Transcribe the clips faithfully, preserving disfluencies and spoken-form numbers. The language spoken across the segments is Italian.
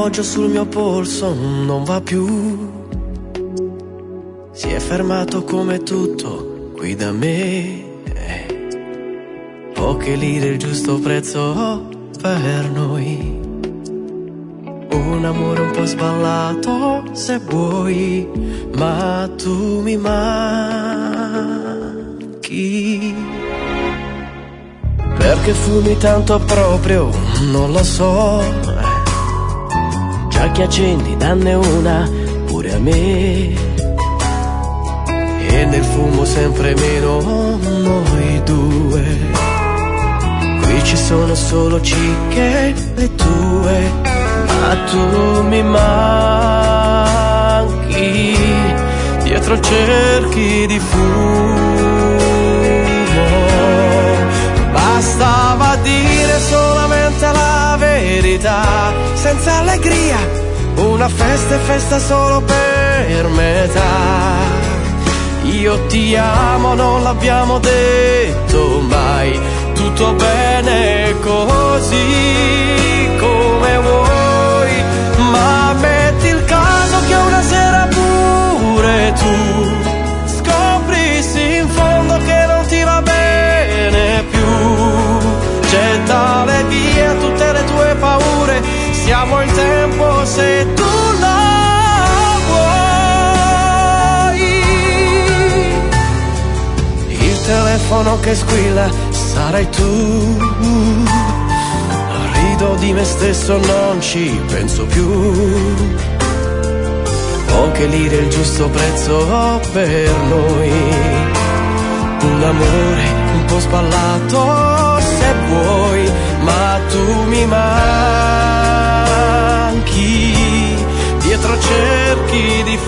L'orologio sul mio polso non va più, si è fermato come tutto qui da me. Poche lire, il giusto prezzo per noi. Un amore un po' sballato se vuoi, ma tu mi manchi. Perché fumi tanto proprio, non lo so. Già che accendi, danne una pure a me. E nel fumo sempre meno noi due. Qui ci sono solo cicche le tue, ma tu mi manchi. Dietro cerchi di fumo. Bastava dire solamente la verità, senza allegria, una festa e festa solo per metà. Io ti amo, non l'abbiamo detto mai, tutto bene così come vuoi, ma metti il caso che una sera pure tu scoprissi in fondo che non ti va bene più. Gettale via tutte le tue paure, siamo in tempo se tu lo il telefono che squilla sarai tu. Rido di me stesso, non ci penso più. Poche lire, il giusto prezzo per noi. Un amore un po' sballato se vuoi, ma tu mi manchi. Dietro cerchi di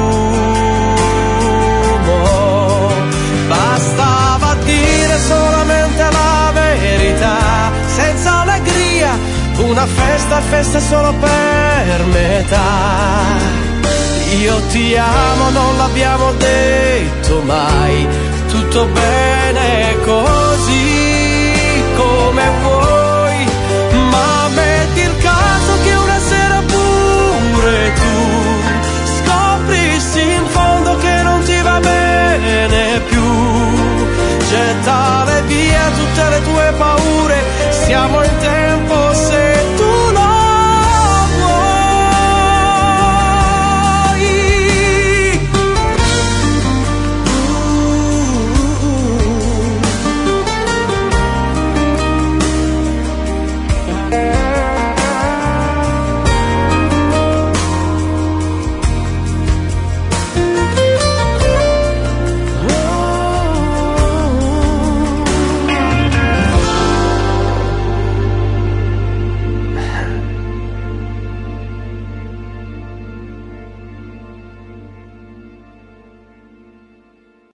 fumo. Bastava dire solamente la verità, senza allegria, una festa, festa solo per metà. Io ti amo, non l'abbiamo detto mai, tutto bene così come vuoi, ma metti il caso che una sera pure tu scoprissi in fondo che non ti va bene più. Gettale via tutte le tue paure, siamo in tempo se